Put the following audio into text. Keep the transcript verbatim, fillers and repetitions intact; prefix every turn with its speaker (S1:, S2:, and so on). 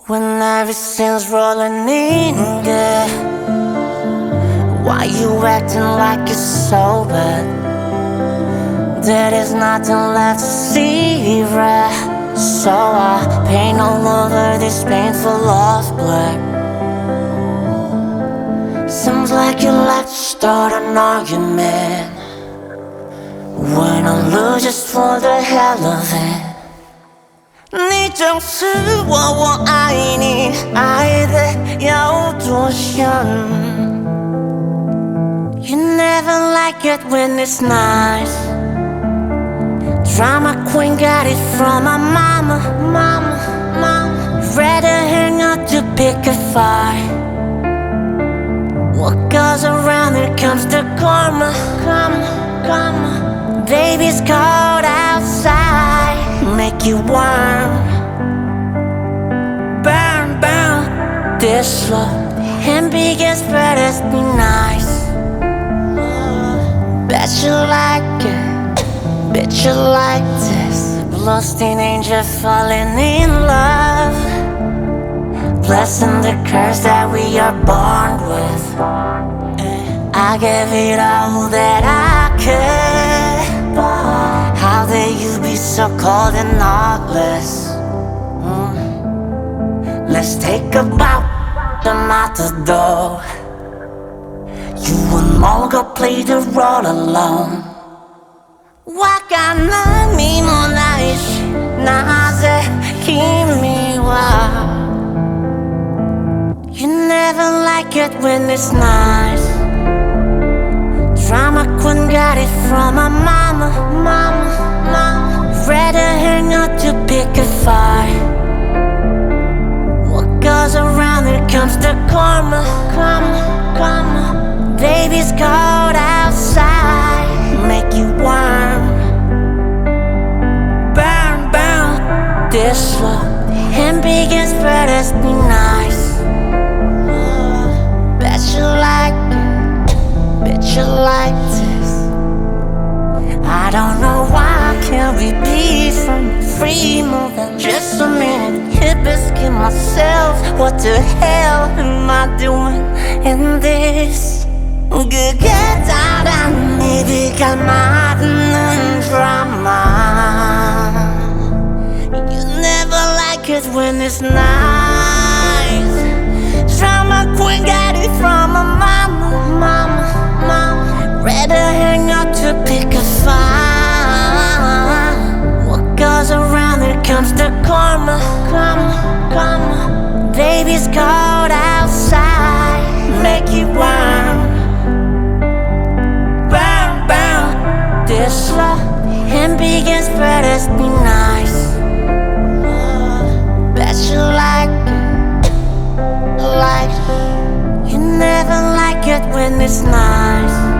S1: When everything's rolling in, yeah. Why you acting like it's so bad? There is nothing left to see, right? So I paint all over this painful lost black. Seems like you like to start an argument when I lose just for the hell of it. 你总是我我爱你，爱得有多深 You never like it when it's nice. Drama queen got it from my mama, mama, mama. Rather hang out to pick a fight. What goes around here comes the karma, karma, karma. Baby's cold outside, make you warm. Burn, burn, this love and biggest brothers be nice. Bet you like it, bet you like this. Lost in angel falling in love. Blessing the curse that we are born with. I gave it all that I could. How dare you be so cold and heartless? mm. Let's take a bow, I'm out the door. You and Morgan play the role alone. Wakana mo naishi naze kimi wa. You never like it when it's nice. Drama queen got it from my mama, mama, mama. Rather hang out to pick a fight. What goes around here comes the karma, karma, karma. Baby's cold outside, make you warm. Burn, burn, this love and biggest brothers be nice. Bet you like it, bet you like this. I don't know why can't we be from free moving just a minute? Hit biscuit myself. What the hell am I doing in this? Good get out and maybe come out in drama. You never like it when it's nice. Drama queen got it from my mama, mama, mama. Rather hang out to pick a fight. What goes around here comes the karma, karma, karma. Baby's cold outside, make you warm. This love and biggest brothers be nice. Bet you like it, like it. You never like it when it's nice.